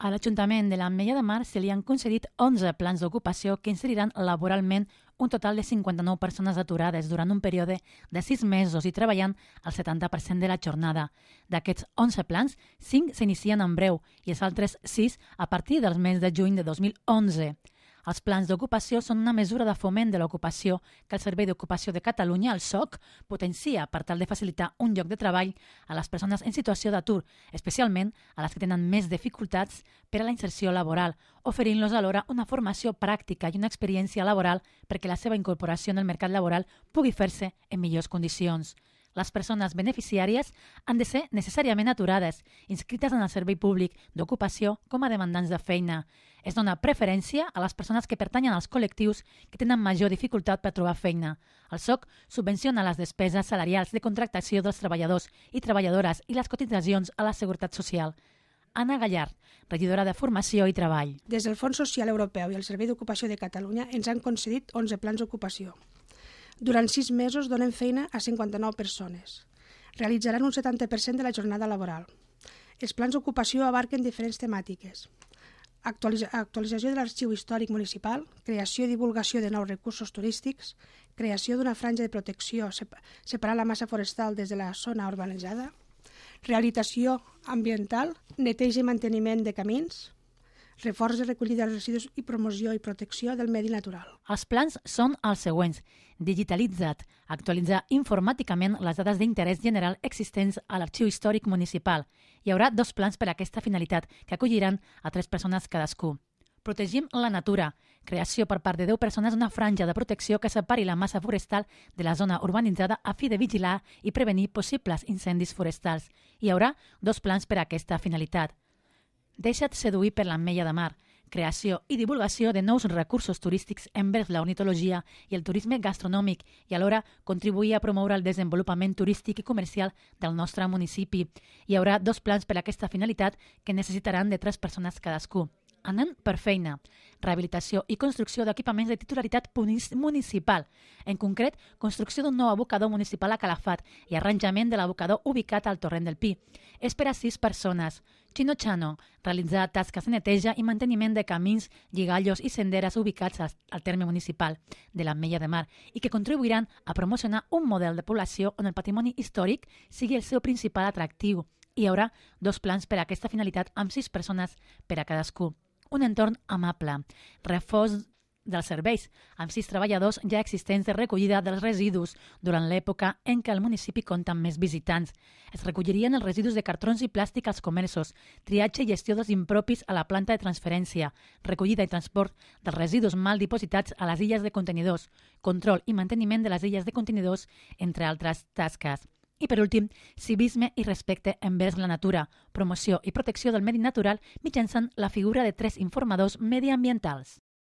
A l'Ajuntament de l'Ametlla de Mar se li han concedit 11 plans d'ocupació que inseriran laboralment un total de 59 persones aturades durant un període de 6 mesos i treballant al 70% de la jornada. D'aquests 11 plans, 5 s'inicien en breu i els altres 6 a partir del mes de juny de 2011. Els plans d'ocupació són una mesura de foment de l'ocupació que el Servei d'Ocupació de Catalunya, el SOC, potencia per tal de facilitar un lloc de treball a les persones en situació d'atur, especialment a les que tenen més dificultats per a la inserció laboral, oferint-los alhora una formació pràctica i una experiència laboral perquè la seva incorporació en el mercat laboral pugui fer-se en millors condicions. Les persones beneficiàries han de ser necessàriament aturades, inscrites en el Servei Públic d'Ocupació com a demandants de feina. Es dona preferència a les persones que pertanyen als col·lectius que tenen major dificultat per trobar feina. El SOC subvenciona les despeses salarials de contractació dels treballadors i treballadores i les cotitzacions a la Seguretat Social. Anna Gallard, regidora de Formació i Treball. Des del Fons Social Europeu i el Servei d'Ocupació de Catalunya ens han concedit 11 plans d'ocupació. Durant 6 mesos donen feina a 59 persones. Realitzaran un 70% de la jornada laboral. Els plans d'ocupació abarquen diferents temàtiques. Actualització de l'arxiu històric municipal, creació i divulgació de nous recursos turístics, creació d'una franja de protecció separant la massa forestal des de la zona urbanitzada, rehabilitació ambiental, neteja i manteniment de camins, reforç de recollida de residus i promoció i protecció del medi natural. Els plans són els següents. Digitalitzat, actualitzar informàticament les dades d'interès general existents a l'arxiu històric municipal. Hi haurà 2 plans per a aquesta finalitat, que acolliran a 3 persones cadascú. Protegim la natura. Creació per part de 10 persones d'una franja de protecció que separi la massa forestal de la zona urbanitzada a fi de vigilar i prevenir possibles incendis forestals. Hi haurà 2 plans per a aquesta finalitat. Deixa't seduir per l'Ametlla de Mar. Creació i divulgació de nous recursos turístics envers l'ornitologia i el turisme gastronòmic i alhora contribuir a promoure el desenvolupament turístic i comercial del nostre municipi. Hi haurà 2 plans per a aquesta finalitat que necessitaran de 3 persones cadascú. Anem per feina. Rehabilitació i construcció d'equipaments de titularitat municipal. En concret, construcció d'un nou abocador municipal a Calafat i arranjament de l'abocador ubicat al Torrent del Pi. És per a 6 persones. Chino-Chano, realitzar tasques de neteja i manteniment de camins, lligallos i senderes ubicats al terme municipal de l'Ametlla de Mar i que contribuiran a promocionar un model de població on el patrimoni històric sigui el seu principal atractiu. Hi haurà 2 plans per a aquesta finalitat amb 6 persones per a cadascú. Un entorn amable, reforç dels serveis, amb 6 treballadors ja existents de recollida dels residus durant l'època en què el municipi compta amb més visitants. Es recollirien els residus de cartrons i plàstic als comerços, triatge i gestió dels impropis a la planta de transferència, recollida i transport dels residus mal dipositats a les illes de contenidors, control i manteniment de les illes de contenidors, entre altres tasques. I per últim, civisme i respecte envers la natura, promoció i protecció del medi natural mitjançant la figura de 3 informadors mediambientals.